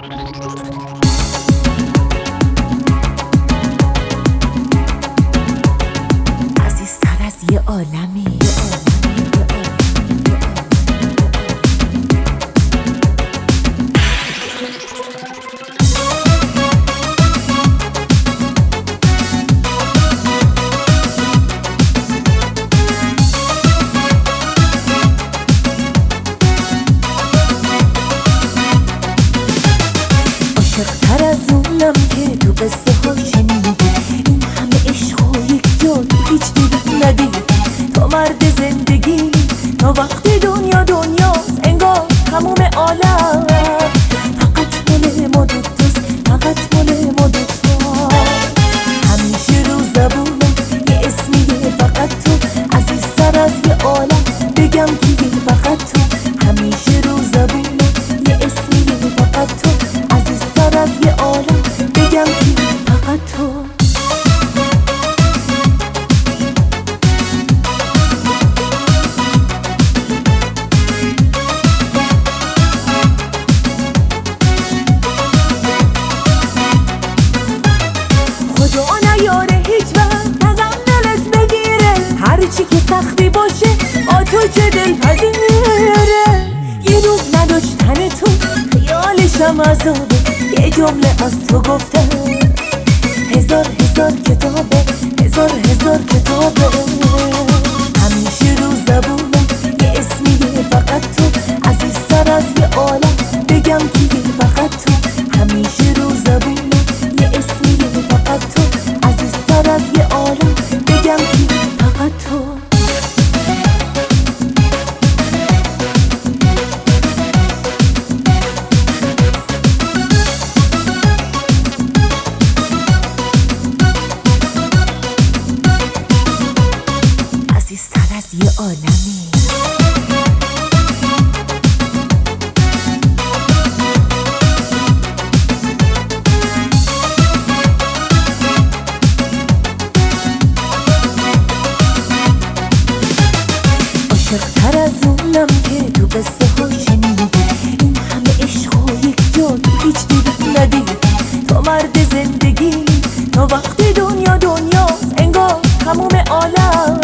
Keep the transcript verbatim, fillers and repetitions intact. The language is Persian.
عزیزتر از یه عالمی. عاشق‌تر از اونم که تو قصه ها شنیدی، این همه عشق و یک جا هیچ دیدی ندیدی. تو مرد زندگی تا وقتی دنیا دنیاست، انگار تموم عالم فقط مال ما دوتاست، فقط مال ما دوتاست. همیشه رو زبونم یه اسمیه فقط تو، عزیزتر از یه عالم بگم کیه فقط تو. همیشه رو زبونم یه اسمیه فقط تو، عزیزتر از یه عالم بگم کیه فقط تو. خدا نیاره هیچ وقت ازم دلت بگیره، هرچی که سختی باشه با تو چه دلپذیره. یه روز نداشتن تو خیالشم عذابه، یه جمله از تو گفتم هزار هزار کتابه، هزار هزار کتابه. همیشه رو زبونم یه اسمیه فقط تو، عزیزتر از یه عالم بگم کیه فقط تو. همیشه رو زبونم یه اسمیه فقط تو، عزیزتر از یه عالم بگم کیه فقط تو. عزیزتر از یه عالمی. عاشق‌تر از اونم که تو قصه ها شنیدی، این همه عشق و یک جا هیچ دیدی ندیدی. تو مرد زندگی تا وقتی دنیا دنیاست، انگار تموم عالم